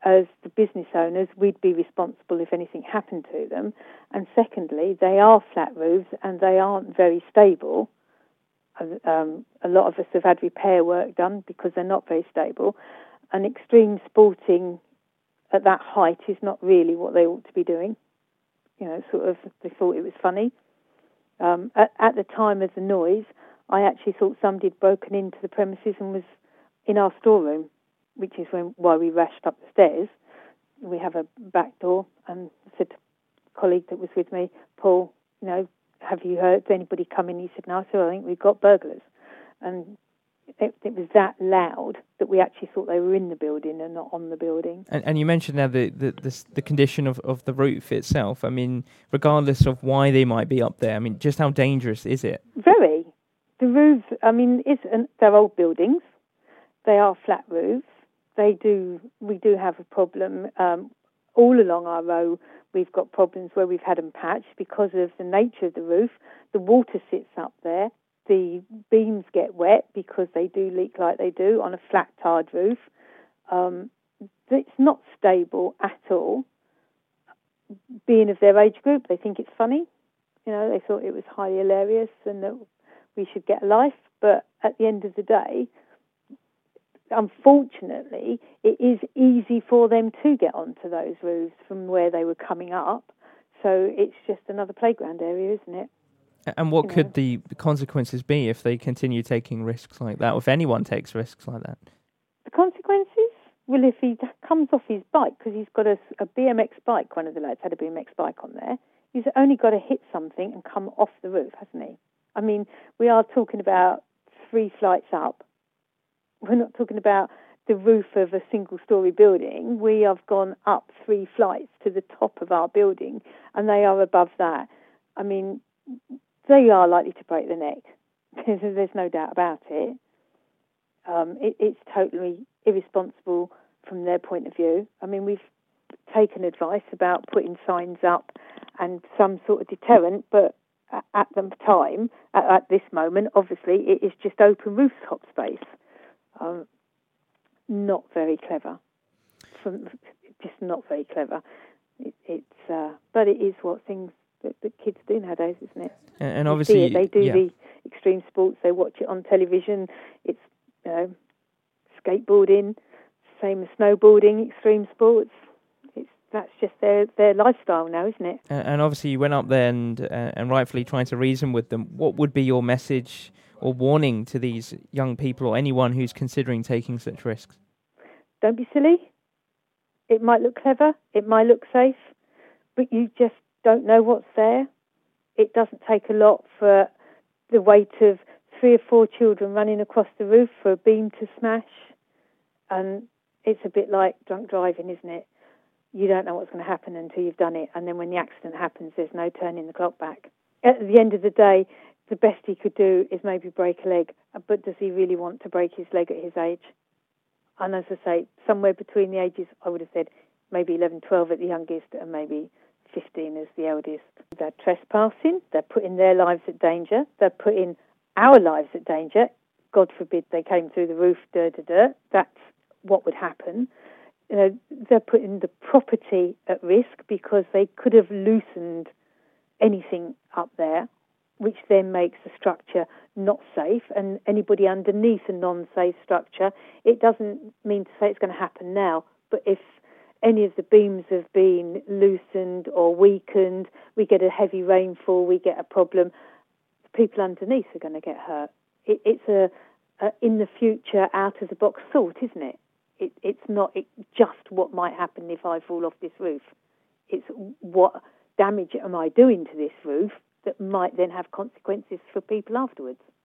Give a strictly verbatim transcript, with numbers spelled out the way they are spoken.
as the business owners, we'd be responsible if anything happened to them. And secondly, they are flat roofs and they aren't very stable. Um, a lot of us have had repair work done because they're not very stable. And extreme sporting at that height is not really what they ought to be doing. You know, sort of, they thought it was funny. Um, at, at the time of the noise, I actually thought somebody had broken into the premises and was in our storeroom, which is when why we rushed up the stairs. We have a back door, and I said to a colleague that was with me, Paul, you know, have you heard anybody come in? He said, no. I said, I think we've got burglars. And it, it was that loud that we actually thought they were in the building and not on the building. And, and you mentioned now the the, the, the condition of, of the roof itself. I mean, regardless of why they might be up there, I mean, just how dangerous is it? Very. The roofs, I mean, it's, they're old buildings. They are flat roofs. They do. We do have a problem um, all along our row. We've got problems where we've had them patched because of the nature of the roof. The water sits up there. The beams get wet because they do leak like they do on a flat tarred roof. Um, it's not stable at all. Being of their age group, they think it's funny. You know, they thought it was highly hilarious and that we should get a life. But at the end of the day, unfortunately, it is easy for them to get onto those roofs from where they were coming up. So it's just another playground area, isn't it? And what you could know. the consequences be if they continue taking risks like that, or if anyone takes risks like that? The consequences? Well, if he comes off his bike, because he's got a, a B M X bike, one of the lads had a B M X bike on there, he's only got to hit something and come off the roof, hasn't he? I mean, we are talking about three flights up. We're not talking about the roof of a single-storey building. We have gone up three flights to the top of our building, and they are above that. I mean, they are likely to break the neck. There's no doubt about it. Um, it. It's totally irresponsible from their point of view. I mean, we've taken advice about putting signs up and some sort of deterrent, but at the time, at, at this moment, obviously, it is just open rooftop space. Um, not very clever. From, just not very clever. It, it's, uh, but it is what things that, that kids do nowadays, isn't it? And, and you obviously, see it, they do yeah. the extreme sports. They watch it on television. It's, you know, skateboarding, same as snowboarding, extreme sports. It's that's just their, their lifestyle now, isn't it? And, and obviously, you went up there and uh, and rightfully trying to reason with them. What would be your message or warning to these young people or anyone who's considering taking such risks? Don't be silly. It might look clever, it might look safe, but you just don't know what's there. It doesn't take a lot for the weight of three or four children running across the roof for a beam to smash. And it's a bit like drunk driving, isn't it? You don't know what's going to happen until you've done it. And then when the accident happens, there's no turning the clock back. At the end of the day, the best he could do is maybe break a leg. But does he really want to break his leg at his age? And as I say, somewhere between the ages, I would have said maybe eleven, twelve at the youngest and maybe fifteen as the eldest. They're trespassing. They're putting their lives at danger. They're putting our lives at danger. God forbid they came through the roof, dirt, dirt, dirt. That's what would happen. You know, they're putting the property at risk because they could have loosened anything up there, which then makes the structure not safe. And anybody underneath a non-safe structure, it doesn't mean to say it's going to happen now. But if any of the beams have been loosened or weakened, we get a heavy rainfall, we get a problem, the people underneath are going to get hurt. It, it's a, a in the future, out-of-the-box thought, isn't it? it it's not it, just what might happen if I fall off this roof. It's what damage am I doing to this roof that might then have consequences for people afterwards.